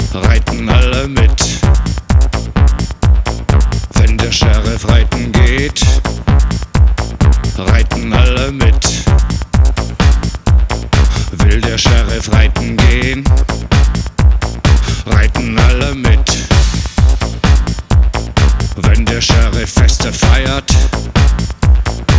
reiten alle mit. Wenn der Sheriff reiten geht, reiten alle mit. Will der Sheriff reiten gehen?